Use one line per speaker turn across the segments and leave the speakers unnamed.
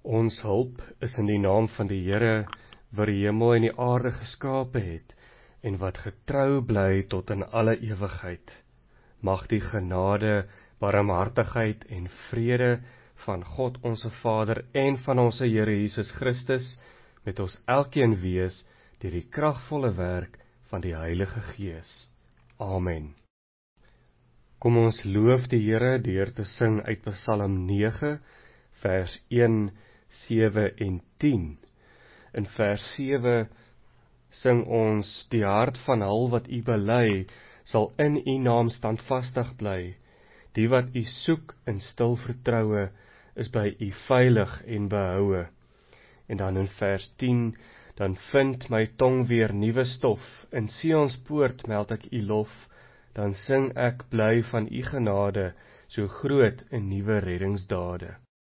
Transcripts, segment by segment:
Ons hulp is in die naam van die Here, wat die hemel en die aarde geskape het, en wat getrou bly tot in alle ewigheid. Mag die genade, barmhartigheid en vrede van God onse Vader en van onse Here Jesus Christus met ons elkeen wees deur die kragvolle werk van die Heilige Gees. Amen. Kom ons loof die Here deur te sing uit Psalm 9, vers 1, 7 en 10. In vers 7 sing ons: Die hart van hul wat U bely, sal in U naam standvastig bly. Die wat U soek in stil vertroue, is by U veilig en behoue. En dan in vers 10, dan vind my tong weer nuwe stof, in Sions poort meld ek U lof, dan sing ek bly van U genade, so groot in nuwe reddingsdade.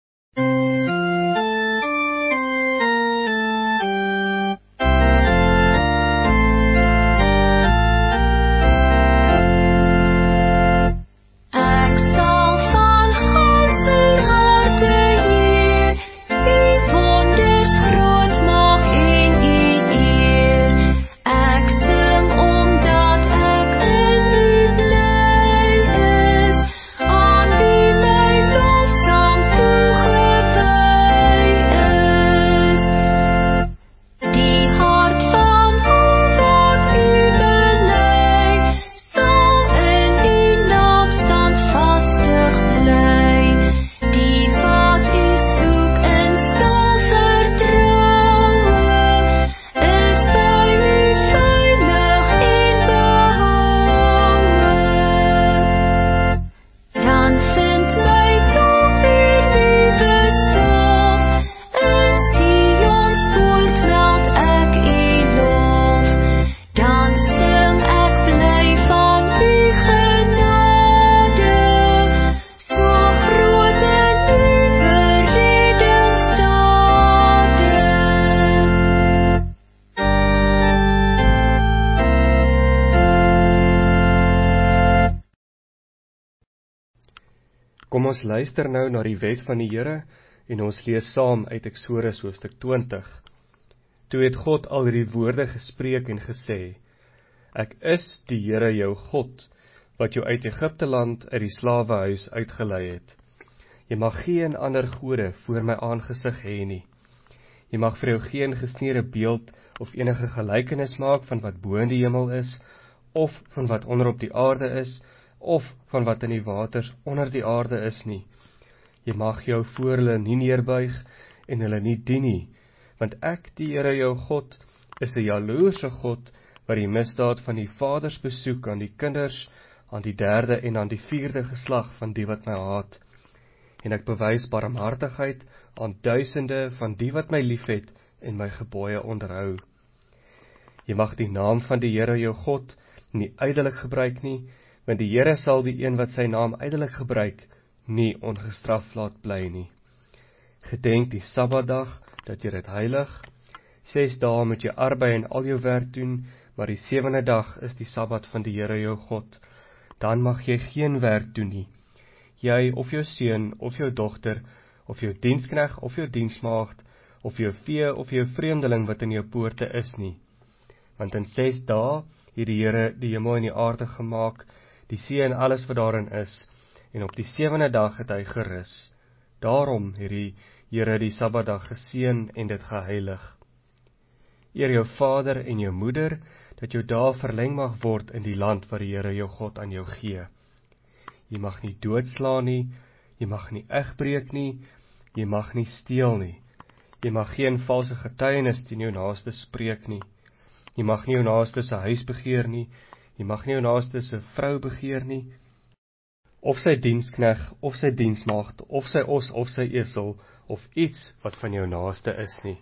Kom ons luister nou na die wet van die Here en ons lees saam uit Eksodus hoofstuk 20. Toe het God al hierdie woorde gespreek en gesê: Ek is die Here jou God, wat jou uit Egipte land uit die slawehuis uitgelei het. Jy mag geen ander gode voor my aangesig hê nie. Jy mag vir jou geen gesneede beeld of enige gelykenis maak van wat bo in die hemel is, of van wat onder op die aarde is, of van wat in die waters onder die aarde is nie. Jy mag jou voor hulle nie neerbuig en hulle nie dien nie, want ek, die Here jou God, is 'n jaloerse God, wat die misdaad van die vaders besoek aan die kinders, aan die 3de en aan die 4de geslag van die wat my haat. En ek bewys barmhartigheid aan duisende van die wat my liefhet en my gebooie onderhou. Jy mag die naam van die Here jou God nie ydelik gebruik nie, want die Here sal die een wat sy naam ydelik gebruik, nie ongestraf laat bly nie. Gedenk die Sabbatdag, dat jy dit heilig. 6 dae moet jy arbei en al jou werk doen, maar die 7de dag is die Sabbat van die Here jou God. Dan mag jy geen werk doen nie. Jy of jou seun of jou dogter, of jou dienskneg of jou diensmaagd, of jou vee of jou vreemdeling wat in jou poorte is nie. Want in 6 dae het die Here die hemel en die aarde gemaak, die see en alles wat daarin is, en op die 7de dag het hy gerus. Daarom het die Here die Sabbatdag geseën en dit geheilig. Eer jou vader en jou moeder, dat jou dae verleng mag word in die land wat die Here jou God aan jou gee. Jy mag nie doodslaan nie, jy mag nie egbreek nie, jy mag nie steel nie. Jy mag geen valse getuienis teen jou naaste spreek nie. Jy mag nie jou naaste se huis begeer nie, jy mag nie jou naaste se vrou begeer nie, of sy dienskneg, of sy diensmaagd, of sy os, of sy esel, of iets wat van jou naaste is nie.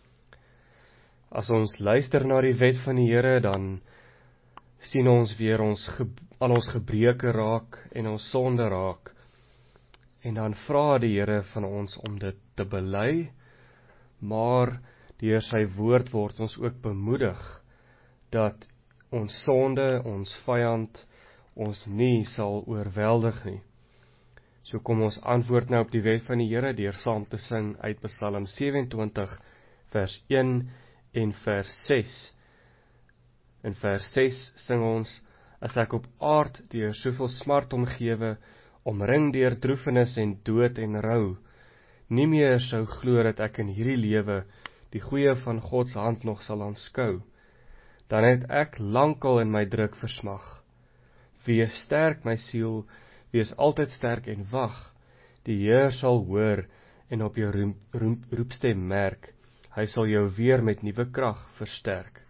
As ons luister na die wet van die Here, dan sien ons weer al ons gebreke raak en ons sonde raak. En dan vra die Here van ons om dit te bely, maar deur sy woord word ons ook bemoedig dat ons sonde, ons vyand, ons nie sal oorweldig nie. So kom ons antwoord nou op die wet van die Here deur saam te sing uit Psalm 27 vers 1 en vers 6. In vers 6 sing ons: As ek op aard deur soveel smart omgewe, omring deur droefenis en dood en rou, nie meer sou glo dat ek in hierdie lewe die goeie van God se hand nog sal aanskou, dan het ek lankal in my druk versmag. Wees sterk my siel, wees altyd sterk en wag. Die Heer sal hoor en op jou roepstem merk. Hy sal jou weer met nuwe krag versterk.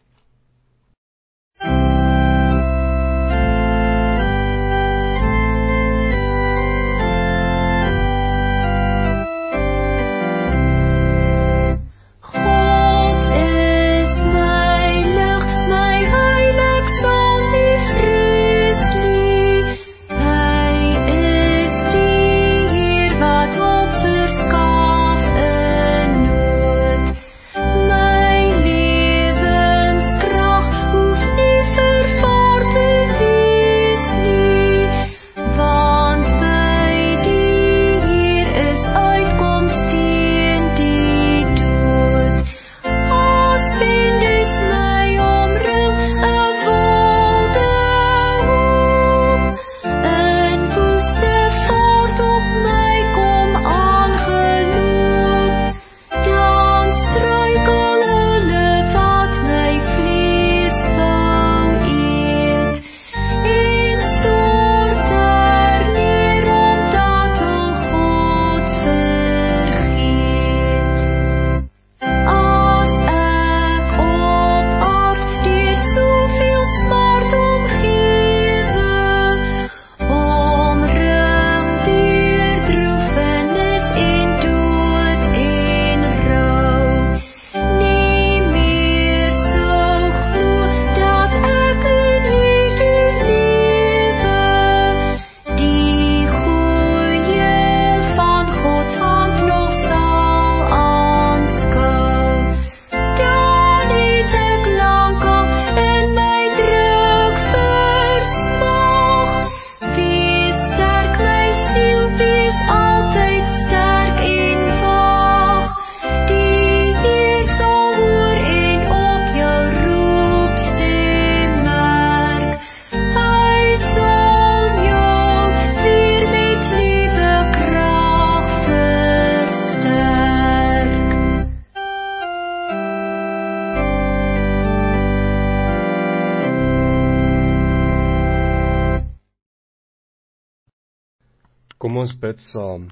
Kom ons bid saam.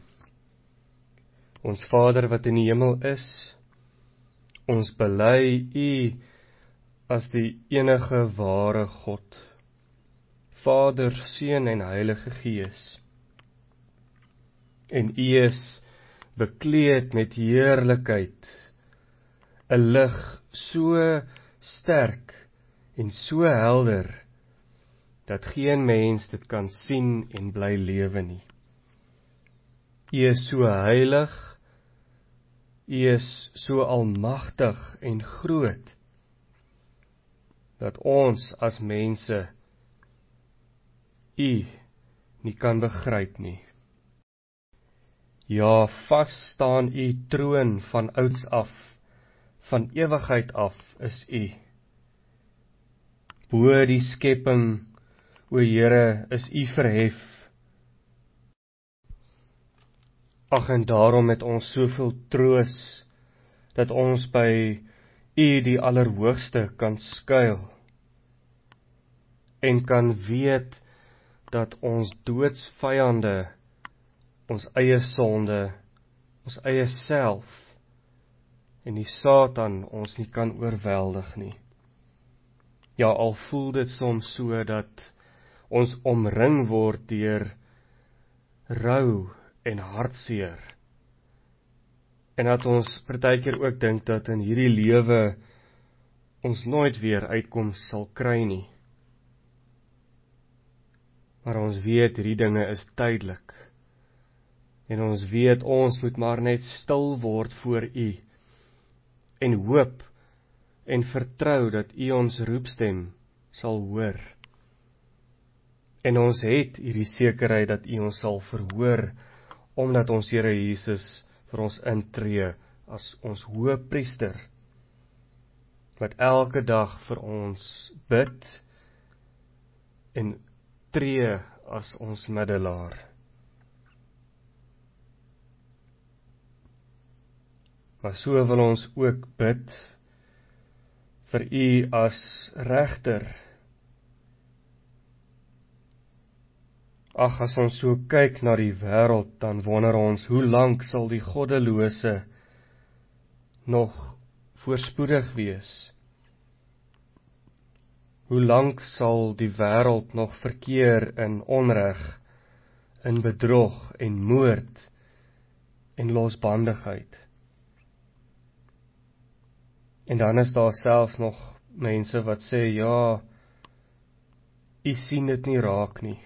Ons Vader wat in die hemel is, ons bely U as die enige ware God, Vader, Seun en Heilige Gees. En U is bekleed met heerlikheid, 'n lig so sterk en so helder, dat geen mens dit kan sien en bly lewe nie. U is so heilig, U is so almagtig en groot, dat ons as mense U nie kan begryp nie. Ja, vas staan U troon van ouds af, van ewigheid af is U. Bo die skepping, o Here, is U verhef. Ag, en daarom het ons soveel troos, dat ons by U die Allerhoogste kan skuil, en kan weet, dat ons doodsvyande, ons eie sonde, ons eie self, en die Satan ons nie kan oorweldig nie. Ja, al voel dit soms so, dat ons omring word deur rou en hartseer, en dat ons partykeer ook dink dat in hierdie lewe ons nooit weer uitkoms sal kry nie. Maar ons weet hierdie dinge is tydelik, en ons weet ons moet maar net stil word voor U, en hoop en vertrou dat U ons roepstem sal hoor, En ons het hierdie sekerheid dat U ons sal verhoor, omdat ons Here Jesus vir ons intree as ons Hoëpriester, wat elke dag vir ons bid en tree as ons middelaar. Maar so wil ons ook bid vir U as regter. Ag, as ons so kyk na die wêreld, dan wonder ons, hoe lank sal die goddelose nog voorspoedig wees? Hoe lank sal die wêreld nog verkeer in onreg, in bedrog en moord en losbandigheid? En dan is daar selfs nog mense wat sê, ja, U sien dit nie raak nie.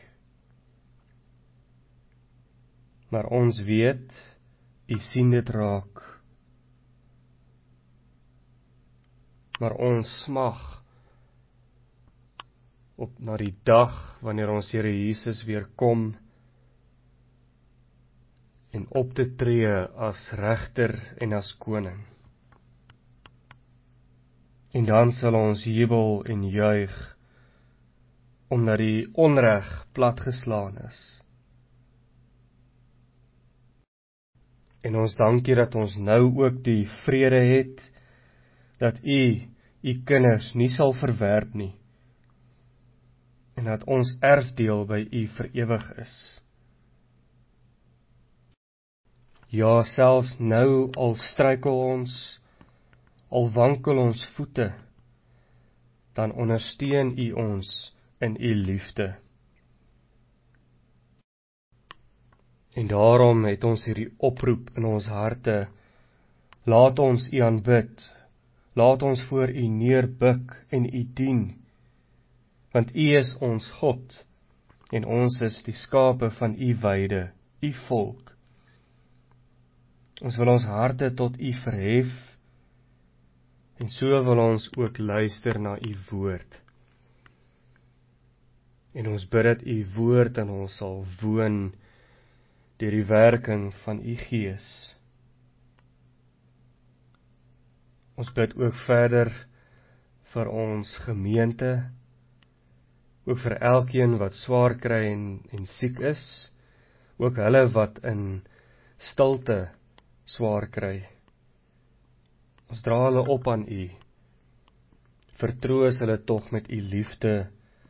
Maar ons weet, U sien dit raak. Maar ons smag op na die dag wanneer ons Here Jesus weer kom en op te tree as regter en as koning. En dan sal ons jubel en juig, omdat die onreg platgeslaan is. En ons dankie dat ons nou ook die vrede het, dat U kinders nie sal verwerp nie, en dat ons erfdeel by U vir ewig is. Ja, selfs nou al struikel ons, al wankel ons voete, dan ondersteun U ons in U liefde. En daarom het ons hierdie oproep in ons harte, laat ons U aanbid, laat ons voor U neerbuk en U dien, want U is ons God, en ons is die skape van U weide, U volk. Ons wil ons harte tot U verhef, en so wil ons ook luister na U woord. En ons bid dat U woord in ons sal woon, deur die werking van U Gees. Ons bid ook verder vir ons gemeente, ook vir elkeen wat swaar kry en siek is, ook hulle wat in stilte swaar kry. Ons dra hulle op aan U, vertroos hulle tog met U liefde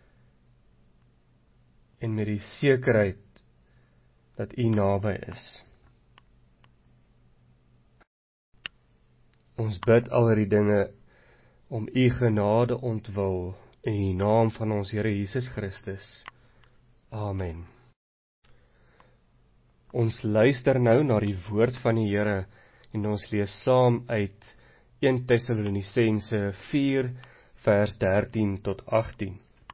en met die sekerheid dat U naby is. Ons bid al hierdie dinge om U genade ontwil in die naam van ons Here Jesus Christus. Amen. Ons luister nou na die woord van die Here en ons lees saam uit 1 Tessalonisense 4 vers 13 tot 18.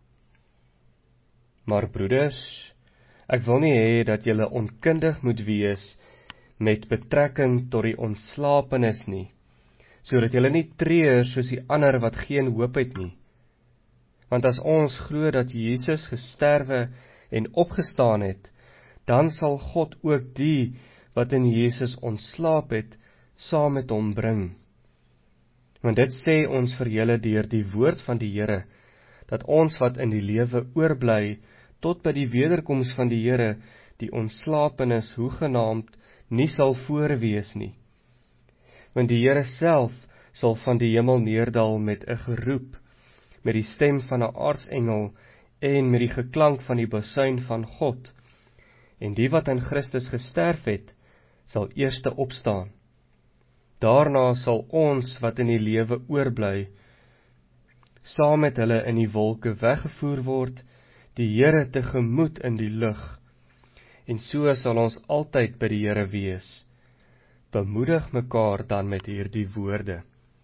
Maar broeders, ek wil nie hê dat julle onkundig moet wees met betrekking tot die ontslapenis nie, sodat julle nie treur soos die ander wat geen hoop het nie. Want as ons glo dat Jesus gesterwe en opgestaan het, dan sal God ook die wat in Jesus ontslaap het, saam met hom bring. Want dit sê ons vir julle deur die woord van die Here, dat ons wat in die lewe oorbly, tot by die wederkoms van die Here, die ontslapenis hoegenaamd nie sal voorwees nie. Want die Here self sal van die hemel neerdal met 'n geroep, met die stem van 'n aartsengel en met die geklank van die basuin van God. En die wat in Christus gesterf het, sal eerste opstaan. Daarna sal ons wat in die lewe oorbly, saam met hulle in die wolke weggevoer word, die Here tegemoet in die lug, en so sal ons altyd by die Here wees. Bemoedig mekaar dan met hierdie woorde.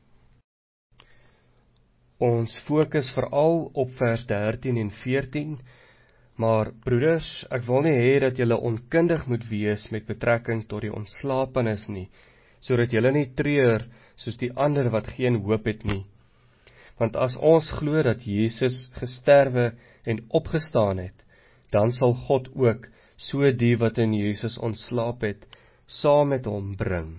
Ons fokus veral op vers 13 en 14, maar broeders, ek wil nie hê dat julle onkundig moet wees met betrekking tot die ontslapenis nie, sodat julle nie treur soos die ander wat geen hoop het nie. Want as ons glo dat Jesus gesterwe en opgestaan het, dan sal God ook so die wat in Jesus ontslaap het, saam met hom bring.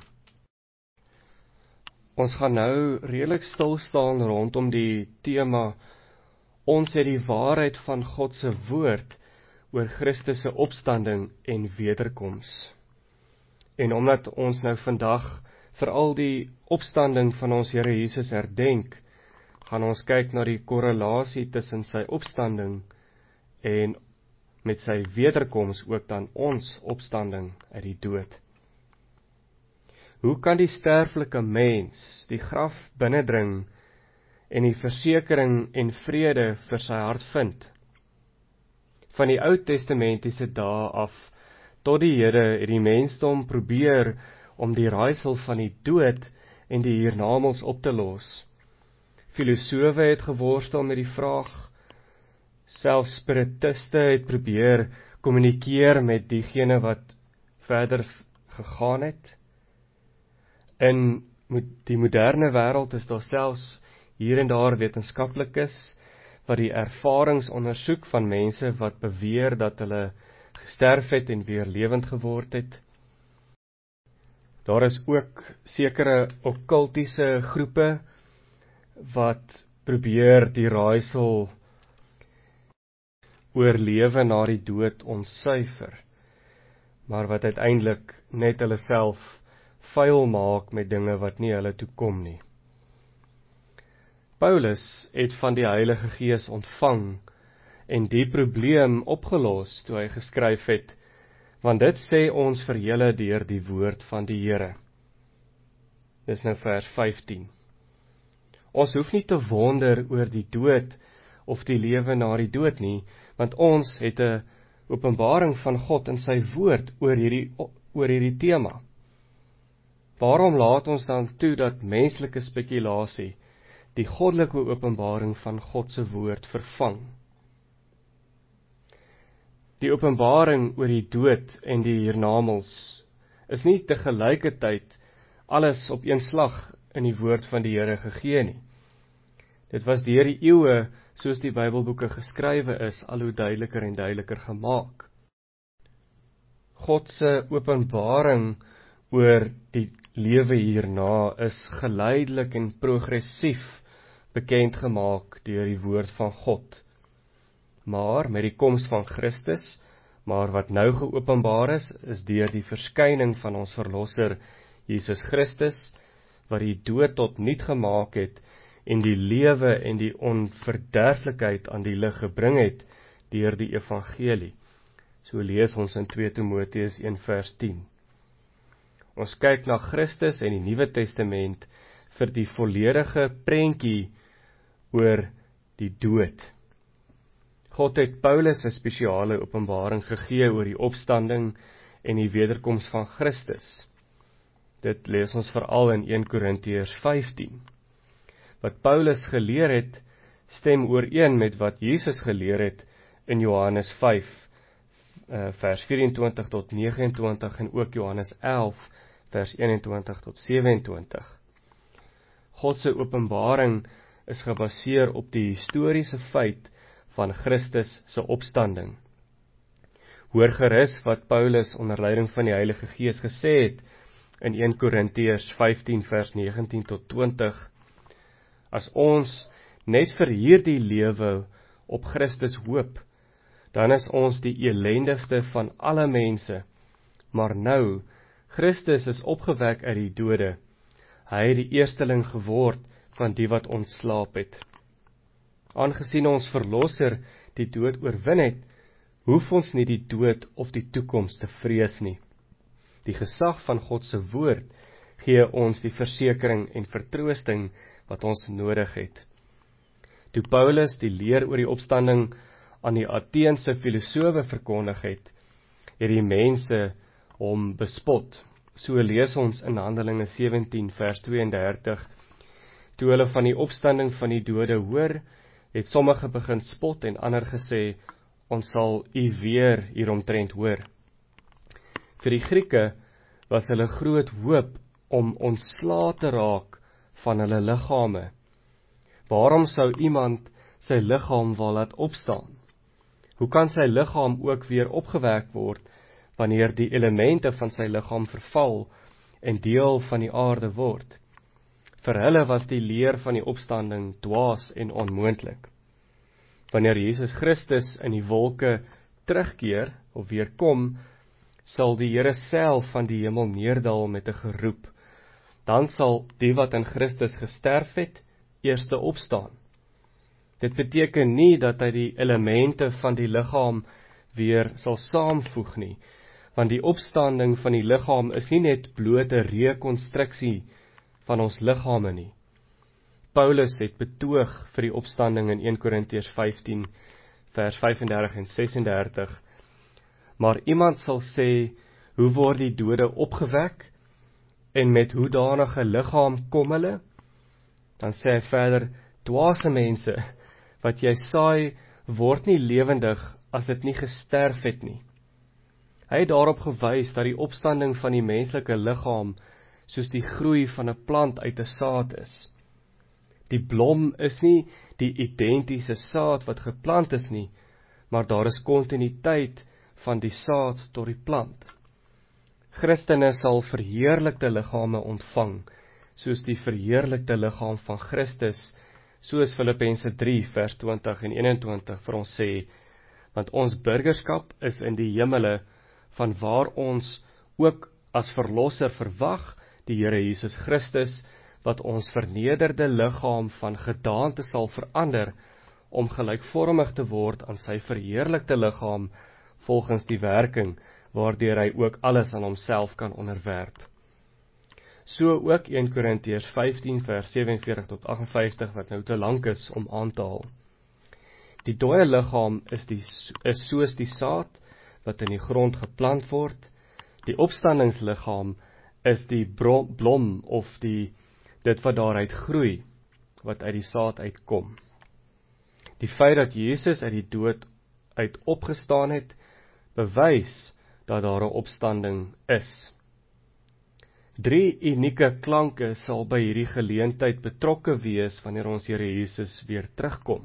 Ons gaan nou redelik stil staan rondom die tema, ons het die waarheid van God se woord oor Christus se opstanding en wederkoms. En omdat ons nou vandag veral die opstanding van ons Here Jesus herdenk, gaan ons kyk na die korrelasie tussen sy opstanding en met sy wederkoms ook dan ons opstanding uit die dood. Hoe kan die sterflike mens die graf binnendring en die versekering en vrede vir sy hart vind? Van die Ou Testamentiese dae af tot die Here het die mensdom probeer om die raaisel van die dood en die hiernamaals op te los. Filosowe het geworstel met die vraag, selfs spiritiste het probeer kommunikeer met diegene wat verder gegaan het. In die moderne wêreld is daar selfs hier en daar wetenskaplikes wat die ervarings ondersoek van mense wat beweer dat hulle gesterf het en weer lewend geword het. Daar is ook sekere okkultiese groepe wat probeer die raaisel oor lewe na die dood ontsyfer, maar wat uiteindelik net hulle self vuil maak met dinge wat nie hulle toekom nie. Paulus het van die Heilige Gees ontvang en die probleem opgelos toe hy geskryf het, want dit sê ons vir julle deur die woord van die Here. Dis nou vers 15. Ons hoef nie te wonder oor die dood of die lewe na die dood nie, want ons het 'n openbaring van God in sy woord oor hierdie tema. Waarom laat ons dan toe dat menslike spekulasie die goddelike openbaring van God se woord vervang? Die openbaring oor die dood en die hiernamaals is nie te gelykertyd alles op een slag in die woord van die Here gegee nie. Dit was deur die eeue, soos die Bybelboeke geskrywe is, al hoe duideliker en duideliker gemaak. God se openbaring oor die lewe hierna is geleidelik en progressief bekend gemaak deur die woord van God. Maar met die koms van Christus, maar wat nou geopenbaar is deur die verskyning van ons verlosser Jesus Christus, wat die dood tot niet gemaak het en die lewe en die onverderflikheid aan die lig gebring het deur die evangelie. So lees ons in 2 Timoteus 1 vers 10. Ons kyk na Christus en die Nuwe Testament vir die volledige prentjie oor die dood. God het Paulus 'n spesiale openbaring gegee oor die opstanding en die wederkoms van Christus. Dit lees ons veral in 1 Korintiërs 15. Wat Paulus geleer het, stem ooreen met wat Jesus geleer het in Johannes 5, vers 24 tot 29 en ook Johannes 11, vers 21 tot 27. God se openbaring is gebaseer op die historiese feit van Christus se opstanding. Hoor gerus wat Paulus onder leiding van die Heilige Gees gesê het in 1 Korintiërs 15 vers 19 tot 20. As ons net vir hierdie lewe op Christus hoop, dan is ons die elendigste van alle mense. Maar nou, Christus is opgewek uit die dode. Hy het die eersteling geword van die wat ontslaap het. Aangesien ons verlosser die dood oorwin het, hoef ons nie die dood of die toekoms te vrees nie. Die gesag van God se woord gee ons die versekering en vertroosting wat ons nodig het. Toe Paulus die leer oor die opstanding aan die Ateense filosowe verkondig het die mense hom bespot. So lees ons in Handelinge 17 vers 32. Toe hulle van die opstanding van die dode hoor, het sommige begin spot en ander gesê, ons sal u weer hieromtrent hoor. Vir die Grieke was hulle groot hoop om ontslae te raak van hulle liggame. Waarom sou iemand sy liggaam wil laat opstaan? Hoe kan sy liggaam ook weer opgewek word, wanneer die elemente van sy liggaam verval en deel van die aarde word? Vir hulle was die leer van die opstanding dwaas en onmoontlik. Wanneer Jesus Christus in die wolke terugkeer of weer kom, sal die Here self van die hemel neerdal met 'n geroep. Dan sal die wat in Christus gesterf het, eerste opstaan. Dit beteken nie dat hy die elemente van die liggaam weer sal saamvoeg nie, want die opstanding van die liggaam is nie net blote rekonstruksie van ons liggame nie. Paulus het betoog vir die opstanding in 1 Korintiërs 15 vers 35 en 36. Maar iemand sal sê, hoe word die dode opgewek en met hoedanige liggaam kom hulle? Dan sê hy verder, dwaase mense, wat jy saai word nie lewendig as dit nie gesterf het nie. Hy het daarop gewys dat die opstanding van die menslike liggaam soos die groei van 'n plant uit 'n saad is. Die blom is nie die identiese saad wat geplant is nie, maar daar is kontinuïteit van die saad tot die plant. Christene sal verheerlikte liggame ontvang, soos die verheerlikte liggaam van Christus, soos Filippense 3 vers 20 en 21 vir ons sê, want ons burgerskap is in die hemele, van waar ons ook as verlosser verwag, die Here Jesus Christus, wat ons vernederde liggaam van gedaante sal verander, om gelykvormig te word aan sy verheerlikte liggaam, volgens die werking, waardeur hy ook alles aan homself kan onderwerp. So ook 1 Korintiërs 15 vers 47 tot 58, wat nou te lank is om aan te haal. Die dooie liggaam is soos die saad, wat in die grond geplant word. Die opstandingsliggaam is die blom of dit wat daaruit groei, wat uit die saad uitkom. Die feit dat Jesus uit die dood uit opgestaan het, bewys dat daar 'n opstanding is. 3 unieke klanke sal by hierdie geleentheid betrokke wees wanneer ons Here Jesus weer terugkom.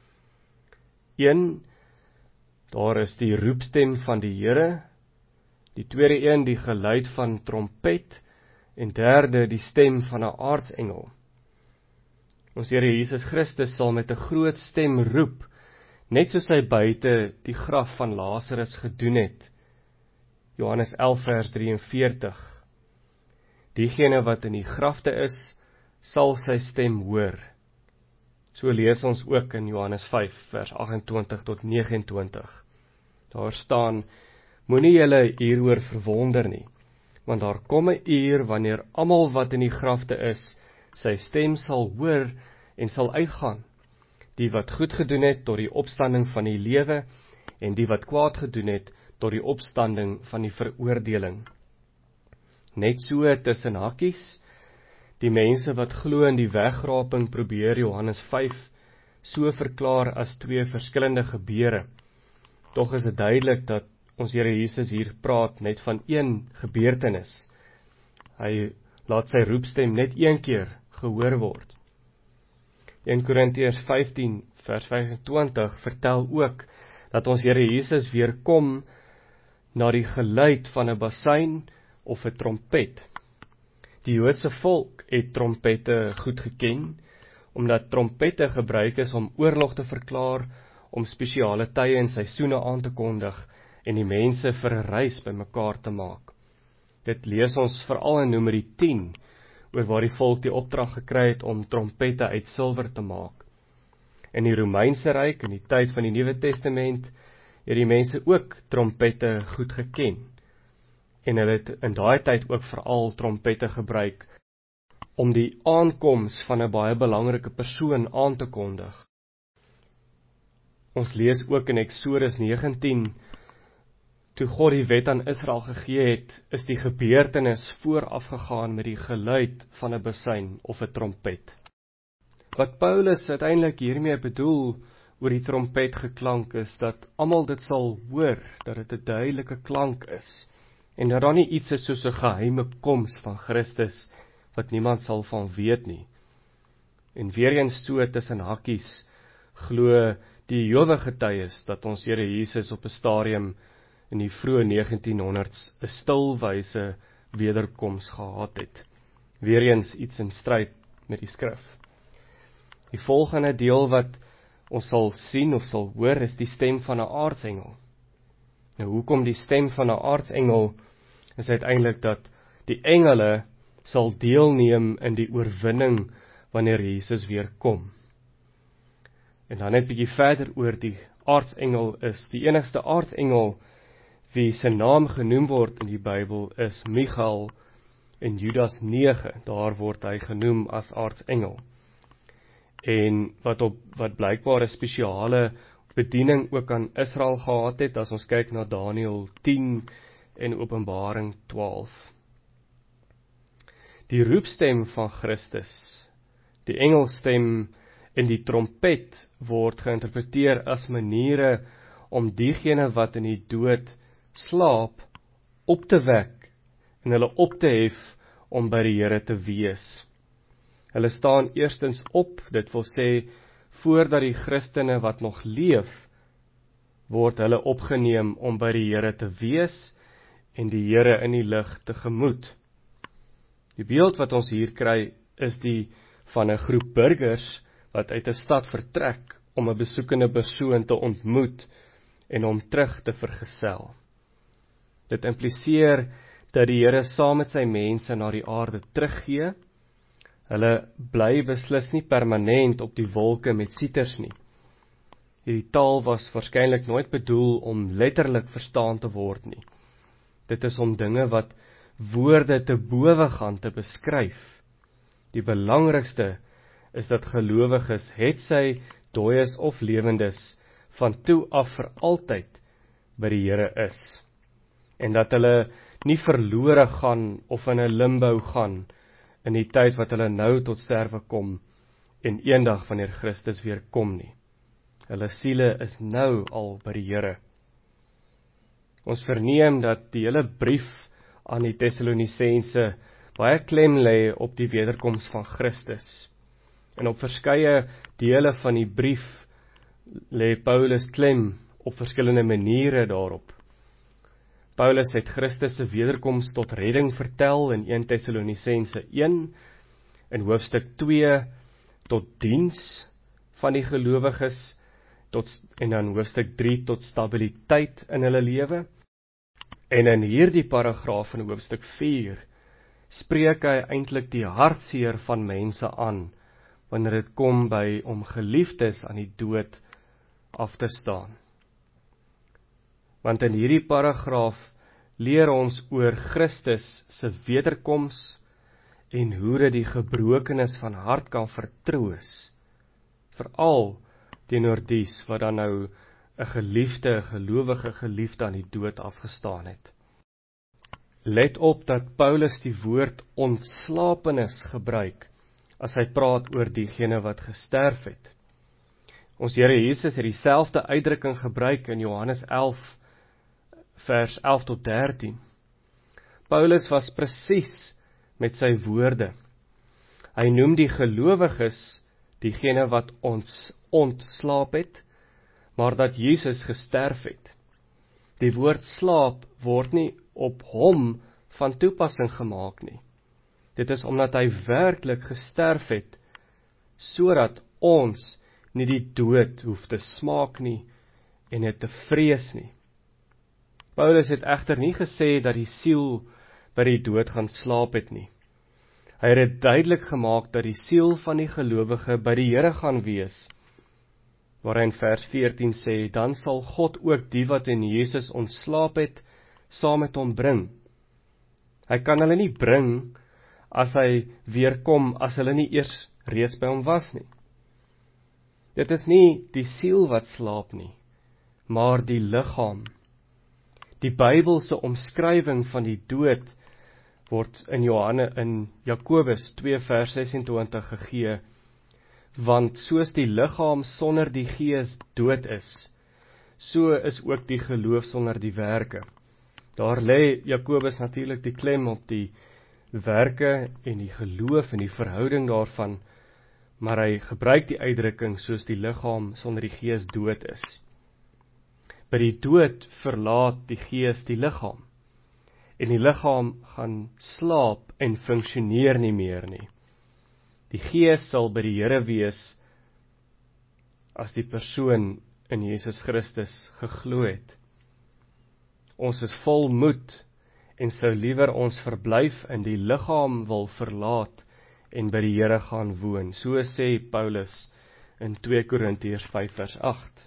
1, daar is die roepstem van die Here, die tweede een die geluid van trompet, en derde die stem van 'n aartsengel. Ons Here Jesus Christus sal met 'n groot stem roep, net soos hy buite die graf van Lazarus gedoen het. Johannes 11 vers 43. Diegene wat in die grafte is, sal sy stem hoor. So lees ons ook in Johannes 5 vers 28 tot 29. Daar staan, moenie julle hieroor verwonder nie, want daar kom 'n uur wanneer almal wat in die grafte is, sy stem sal hoor en sal uitgaan. Die wat goed gedoen het tot die opstanding van die lewe, en die wat kwaad gedoen het tot die opstanding van die veroordeling. Net so tussen hakkies, die mense wat glo in die wegraping probeer Johannes 5 so verklaar as 2 verskillende gebeure. Tog is dit duidelik dat ons Here Jesus hier praat net van een gebeurtenis. Hy laat sy roepstem net een keer gehoor word. 1 Korintiërs 15 vers 25 vertel ook dat ons Here Jesus weer kom na die geluid van 'n basuin of 'n trompet. Die Joodse volk het trompette goed geken, omdat trompette gebruik is om oorlog te verklaar, om spesiale tye en seisoene aan te kondig en die mense vir 'n reis bymekaar te maak. Dit lees ons veral in Numeri 10, oor waar die volk die opdrag gekry het om trompette uit silwer te maak. In die Romeinse ryk, in die tyd van die Nuwe Testament, het die mense ook trompette goed geken. En hulle het in daai tyd ook veral trompette gebruik om die aankoms van 'n baie belangrike persoon aan te kondig. Ons lees ook in Eksodus 19, toe God die wet aan Israel gegee het, is die gebeurtenis voorafgegaan met die geluid van 'n basuin of 'n trompet. Wat Paulus uiteindelik hiermee bedoel oor die trompet geklank is, dat almal dit sal hoor, dat dit 'n duidelike klank is, en dat daar nie iets is soos 'n geheime koms van Christus, wat niemand sal van weet nie. En weer eens so tussen hakkies, glo die Jehovah getuies dat ons Here Jesus op 'n stadium in die vroeë 1900s 'n stilwyse wederkoms gehad het. Weereens iets in stryd met die skrif. Die volgende deel wat ons sal sien of sal hoor is die stem van 'n aartsengel. Nou hoekom die stem van 'n aartsengel is uiteindelik dat die engele sal deelneem in die oorwinning wanneer Jesus weer kom. En dan net bietjie verder oor die aartsengel is, die enigste aartsengel wie sy naam genoem word in die Bybel is Michael in Judas 9, daar word hy genoem as aartsengel. En wat blykbaar 'n spesiale bediening ook aan Israel gehad het, as ons kyk na Daniël 10 en Openbaring 12. Die roepstem van Christus, die engelstem en die trompet word geïnterpreteer as maniere om diegene wat in die dood slaap op te wek en hulle op te hef om by die Here te wees. Hulle staan eerstens op, dit wil sê, voordat die Christene wat nog leef, word hulle opgeneem om by die Here te wees en die Here in die lig tegemoet. Die beeld wat ons hier kry is die van 'n groep burgers wat uit 'n stad vertrek om 'n besoekende persoon te ontmoet en hom terug te vergesel. Dit impliseer dat die Here saam met sy mense na die aarde teruggee. Hulle bly beslis nie permanent op die wolke met sieters nie. Hierdie taal was waarskynlik nooit bedoel om letterlik verstaan te word nie. Dit is om dinge wat woorde te bowe gaan te beskryf. Die belangrikste is dat gelowiges, hetsy dooies of lewendes, van toe af vir altyd by die Here is. En dat hulle nie verlore gaan of in 'n limbo gaan in die tyd wat hulle nou tot sterwe kom en eendag wanneer Christus weer kom nie. Hulle siele is nou al by die Here. Ons verneem dat die hele brief aan die Tessalonisense baie klem lê op die wederkoms van Christus. En op verskeie dele van die brief lê Paulus klem op verskillende maniere daarop. Paulus het Christus se wederkoms tot redding vertel in 1 Tessalonisense 1, in hoofstuk 2 tot diens van die gelowiges, en dan hoofstuk 3 tot stabiliteit in hulle lewe. En in hierdie paragraaf in hoofstuk 4 spreek hy eintlik die hartseer van mense aan, wanneer dit kom by om geliefdes aan die dood af te staan. Want in hierdie paragraaf leer ons oor Christus se wederkoms en hoe dit die gebrokenes van hart kan vertroos, veral teenoor dies wat dan nou 'n gelowige geliefde aan die dood afgestaan het. Let op dat Paulus die woord ontslapenis gebruik as hy praat oor diegene wat gesterf het. Ons Here Jesus het dieselfde uitdrukking gebruik in Johannes 11 vers 11 tot 13. Paulus was presies met sy woorde. Hy noem die gelowiges diegene wat ons ontslaap het, maar dat Jesus gesterf het. Die woord slaap word nie op hom van toepassing gemaak nie. Dit is omdat hy werklik gesterf het, sodat ons nie die dood hoef te smaak nie en dit te vrees nie. Paulus het egter nie gesê dat die siel by die dood gaan slaap het nie. Hy het dit duidelik gemaak dat die siel van die gelowige by die Here gaan wees, waar hy in vers 14 sê, dan sal God ook die wat in Jesus ontslaap het, saam met hom bring. Hy kan hulle nie bring as hy weer kom, as hulle nie eers reeds by hom was nie. Dit is nie die siel wat slaap nie, maar die liggaam. Die Bybelse omskrywing van die dood word in Jakobus 2 vers 26 gegee, want soos die liggaam sonder die gees dood is, so is ook die geloof sonder die werke. Daar lê Jakobus natuurlik die klem op die werke en die geloof en die verhouding daarvan, maar hy gebruik die uitdrukking soos die liggaam sonder die gees dood is. By die dood verlaat die gees die liggaam, en die liggaam gaan slaap en funksioneer nie meer nie. Die gees sal by die Here wees as die persoon in Jesus Christus geglo het. Ons is vol moed en sou liewer ons verblyf in die liggaam wil verlaat en by die Here gaan woon. So sê Paulus in 2 Korintiërs 5 vers 8.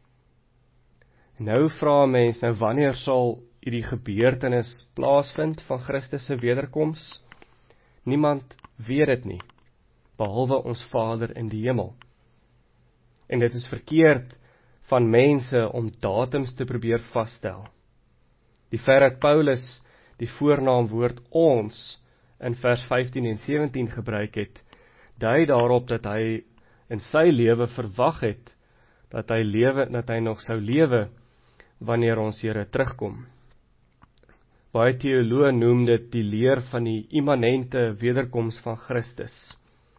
Nou vra 'n mens, wanneer sal hierdie gebeurtenis plaasvind van Christus se wederkoms? Niemand weet dit nie, behalwe ons Vader in die hemel. En dit is verkeerd van mense om datums te probeer vasstel. Die feit dat Paulus die voornaamwoord ons in vers 15 en 17 gebruik het, dui daarop dat hy in sy lewe verwag het, dat hy nog sou lewe wanneer ons Here terugkom. Baie teoloë noem dit die leer van die immanente wederkoms van Christus.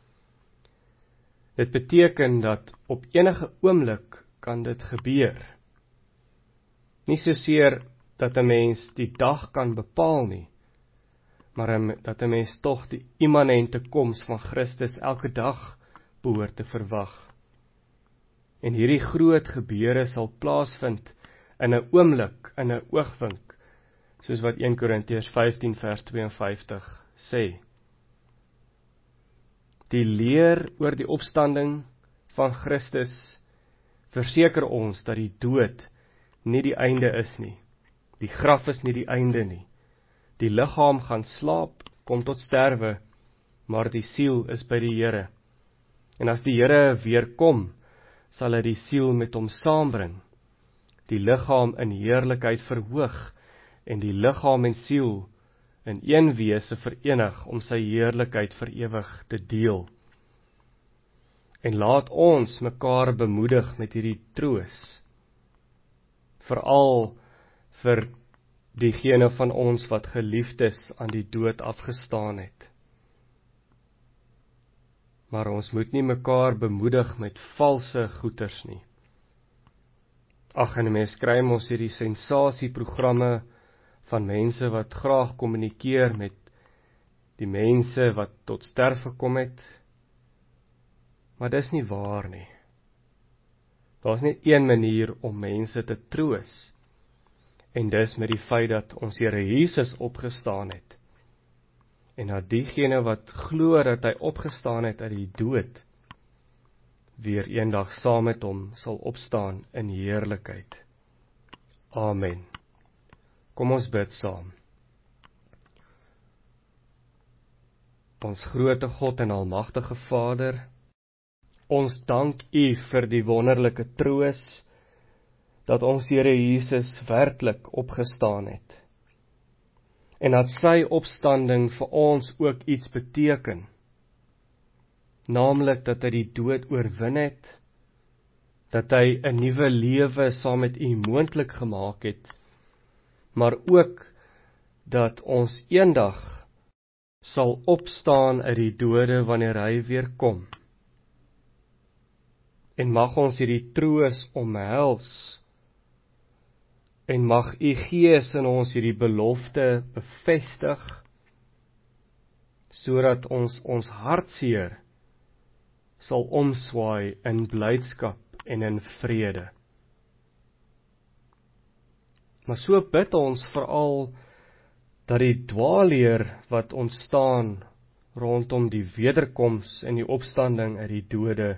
Dit beteken dat op enige oomblik kan dit gebeur. Nie soseer dat 'n mens die dag kan bepaal nie, maar dat 'n mens tog die immanente koms van Christus elke dag behoort te verwag. En hierdie groot gebeure sal plaasvind in 'n oomblik, in 'n oogwink, soos wat 1 Korintiërs 15 vers 52 sê. Die leer oor die opstanding van Christus verseker ons dat die dood nie die einde is nie. Die graf is nie die einde nie. Die liggaam gaan slaap, kom tot sterwe, maar die siel is by die Here. En as die Here weer kom, sal hy die siel met hom saambring, die liggaam in heerlikheid verhoog, en die liggaam en siel in een wese verenig om sy heerlikheid vir ewig te deel. En laat ons mekaar bemoedig met hierdie troos, veral vir diegene van ons wat geliefdes aan die dood afgestaan het. Maar ons moet nie mekaar bemoedig met valse goeters nie. Ag, en mense kry ons hierdie sensasieprogramme van mense wat graag kommunikeer met die mense wat tot sterf gekom het, maar dis nie waar nie. Daar's net een manier om mense te troos, en dis met die feit dat ons Here Jesus opgestaan het, en dat diegene wat glo dat hy opgestaan het uit die dood, weer eendag saam met hom sal opstaan in heerlikheid. Amen. Kom ons bid saam. Ons groote God en almagtige Vader, ons dank U vir die wonderlike troos dat ons Here Jesus werklik opgestaan het, en dat sy opstanding vir ons ook iets beteken, naamlik dat hy die dood oorwin het, dat hy 'n nuwe lewe saam met U moontlik gemaak het, maar ook dat ons eendag sal opstaan uit die dode wanneer hy weer kom. En mag ons hierdie troos omhels, en mag U Gees in ons hierdie belofte bevestig, sodat ons hartseer sal omswaai in blydskap en in vrede. Maar so bid ons veral dat die dwaalleer wat ontstaan rondom die wederkoms en die opstanding uit die dode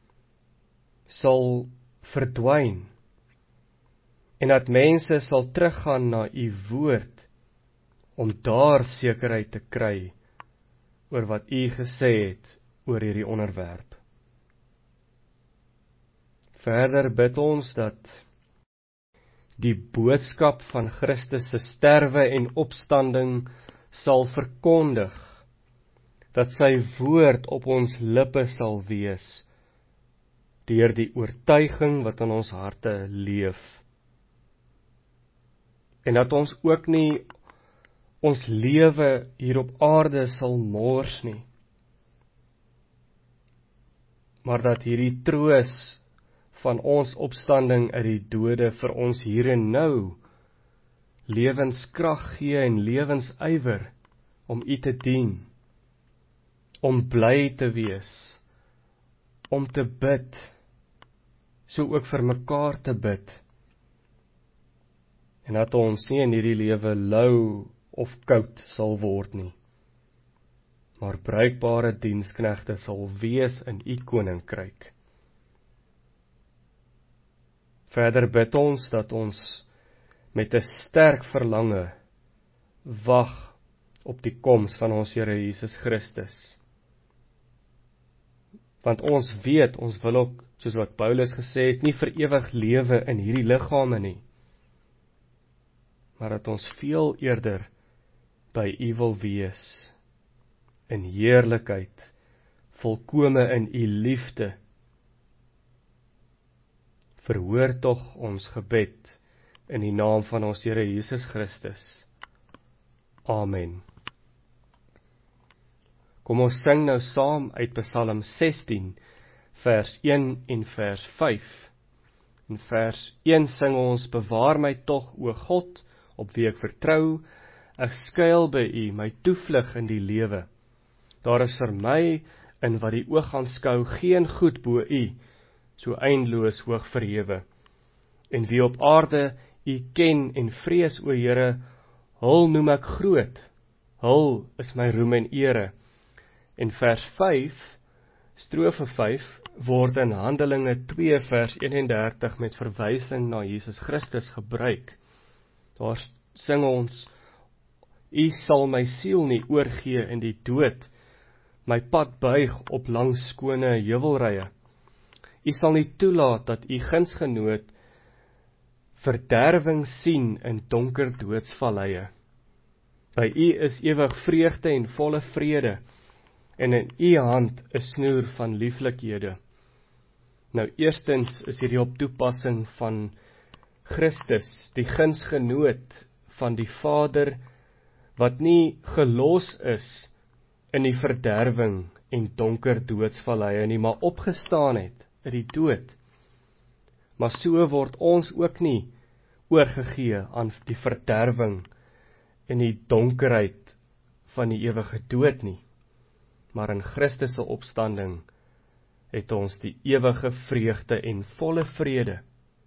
sal verdwyn, en dat mense sal teruggaan na U woord om daar sekerheid te kry oor wat U gesê het oor hierdie onderwerp. Verder bid ons dat die boodskap van Christus se sterwe en opstanding sal verkondig, dat sy woord op ons lippe sal wees, deur die oortuiging wat in ons harte leef. En dat ons ook nie ons lewe hier op aarde sal mors nie, maar dat hierdie troos van ons opstanding uit die dode vir ons hier en nou lewenskrag gee en lewensywer om U te dien, om bly te wees, om te bid, so ook vir mekaar te bid, en dat ons nie in hierdie lewe lou of koud sal word nie, maar bruikbare diensknegte sal wees in U koninkryk. Verder bid ons dat ons met 'n sterk verlange wag op die koms van ons Here Jesus Christus. Want ons weet, ons wil ook, soos wat Paulus gesê het, nie vir ewig lewe in hierdie liggame nie, maar dat ons veel eerder by U wil wees, in heerlikheid, volkome in U liefde. Verhoor tog ons gebed in die naam van ons Here Jesus Christus. Amen. Kom ons sing nou saam uit Psalm 16, vers 1 en vers 5. In vers 1 sing ons, bewaar my tog, o God, op wie ek vertrou, ek skuil by U, my toevlug in die lewe. Daar is vir my, in wat die oog aanskou, geen goed bo U, so eindeloos hoog verhewe. En wie op aarde U ken en vrees, o Here, hul noem ek groot, hul is my roem en ere. En vers 5, strofe 5, word in Handelinge 2 vers 31 met verwysing na Jesus Christus gebruik. Daar sing ons, U sal my siel nie oorgee in die dood, my pad buig op langs skone heuwelrye. U sal nie toelaat dat U gunsgenoot verderwing sien in donker doodsvalleie. By U is ewig vreugde en volle vrede, en in U hand 'n snoer van lieflikhede. Nou eerstens is hierdie op toepassing van Christus, die gunsgenoot van die Vader, wat nie gelos is in die verderwing en donker doodsvalleie nie, maar opgestaan het uit die dood. Maar so word ons ook nie oorgegee aan die verderwing en die donkerheid van die ewige dood nie. Maar in Christus se opstanding het ons die ewige vreugde en volle vrede.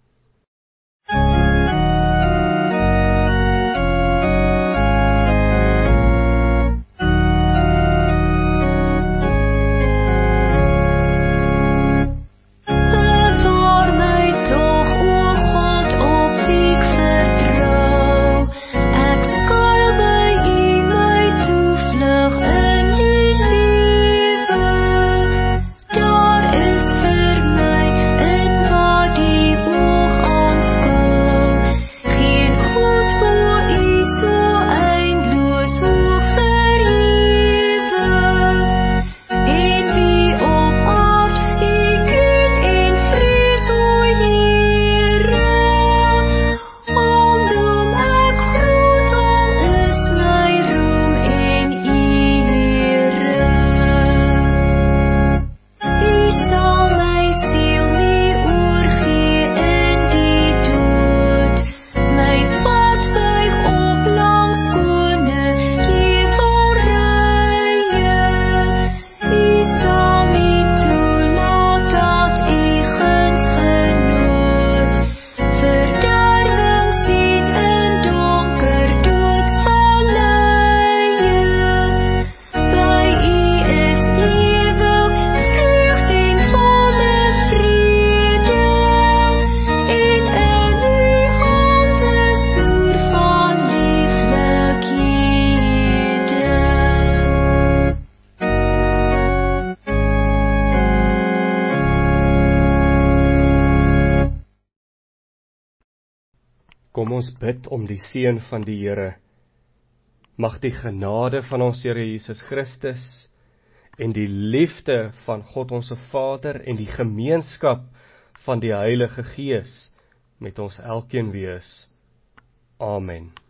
Kom ons bid om die seën van die Here. Mag die genade van ons Here Jesus Christus en die liefde van God ons Vader en die gemeenskap van die Heilige Gees met ons elkeen wees. Amen.